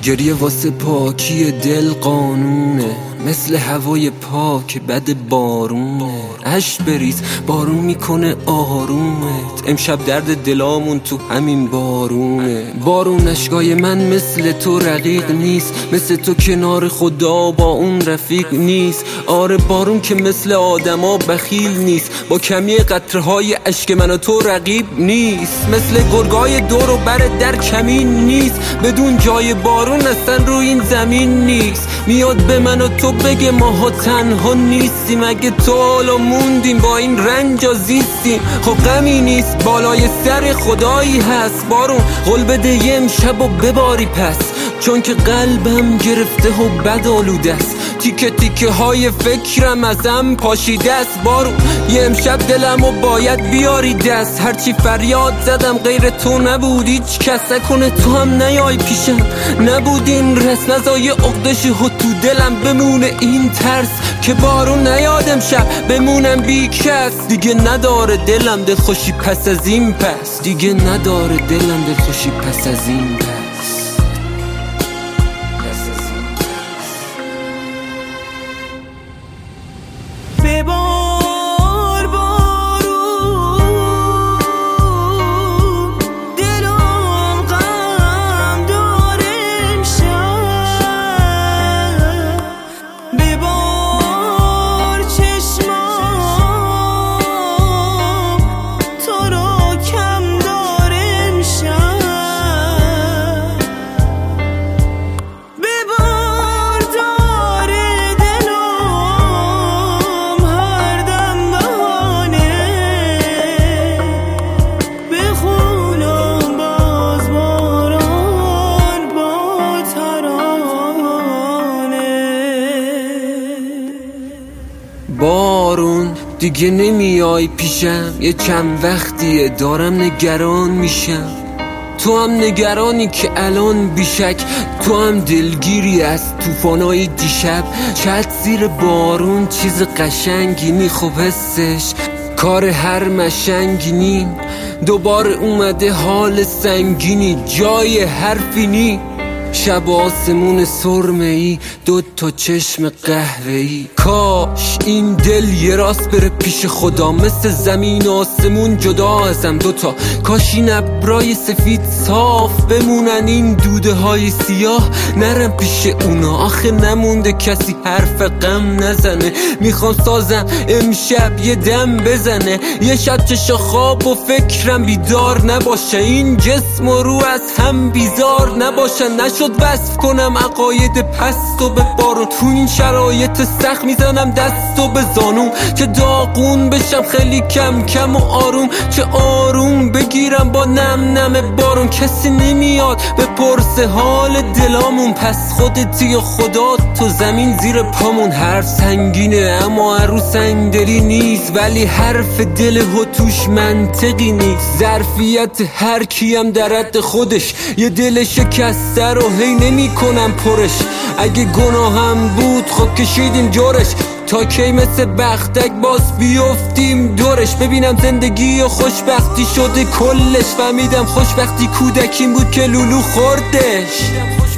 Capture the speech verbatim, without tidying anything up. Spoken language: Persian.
گریه واسه پاکی دل قانونه، مثل هوای پاک بد بارونه. اشک بریز بارون میکنه آرومت، امشب درد دلامون تو همین بارونه. بارون اشکای من مثل تو رقیق نیست، مثل تو کنار خدا با اون رفیق نیست. آره بارون که مثل آدما بخیل نیست، با کمی قطرهای اشک من و تو رقیب نیست. مثل گرگای دور و بر در کمین نیست، بدون جای بارون اصلا روی این زمین نیست. میاد به من و تو بگه ماها تنها نیستیم، اگه تو حالا موندیم با این رنجا زیستیم. خب غمی نیست بالای سر خدایی هست، بارون قول بده یه امشب و بباری پس، چون که قلبم گرفته و بد آلوده است. تیکه تیکه های فکرم ازم پاشیده است. بارون یه امشب دلمو باید بیاری دست، هرچی فریاد زدم غیر تو نبود هیچ کس. نکنه تو هم نیای پیشم نبود این رس، نزای عقدش و تو دلم بمونه این ترس که بارون نیاد امشب بمونم بی کس. دیگه نداره دلم دل خوشی پس از این پس، دیگه نداره دلم دل خوشی پس از این پس. ببار بارون دلم غم داره امشب، ببار چشمام تو رو کم داره امشب، ببار داره دلم هر دم بهانه، بخونم باز باران با ترانه. بارون دیگه نمیای پیشم، یه چند وقتیه دارم نگران میشم. تو هم نگرانی که الان بیشک، تو هم دلگیری از توفانای دیشب. چت زیر بارون چیز قشنگی نی، خوب حسش کار هر مشنگی نی. دوباره اومده حال سنگینی، جای حرفی نی. شب آسمون سرمه‌ای، دو تا چشم قهوه‌ای. کاش این دل یه راست بره پیش خدا، مثل زمین و آسمون جدا ازم دوتا. کاش این ابرای سفید صاف بمونن، این دوده های سیاه نرم پیش اونا. آخه نمونده کسی حرف غم نزنه، میخوام سازم امشب یه دم بزنه. یه شب چشا خواب و فکرم بیدار نباشه، این جسم و روح از هم بیزار نباشن. نشد وصف کنم عقاید پست و به بارون، تو این شرایط سخت میزنم دست و به زانوم که داغون بشم خیلی کم کم و آروم، که آروم بگیرم با نم نم بارون. کسی نمیاد به پرسه حال دلامون، پس خودتی و خدا تو زمین زیر پامون. حرف سنگینه اما هر رو سنگدلی نیست، ولی حرف دل و توش منطقی نیست. ظرفیت هر کیم در حد خودش، یه دل شکسته رو هی نمی کنم پرش. اگه گناهم بود خب کشیدیم جورش، تا کی مثل بختک باز بیفتیم دورش. ببینم زندگی و خوشبختی شده کلش، فهمیدم خوشبختی کودکیم بود که لولو خوردش.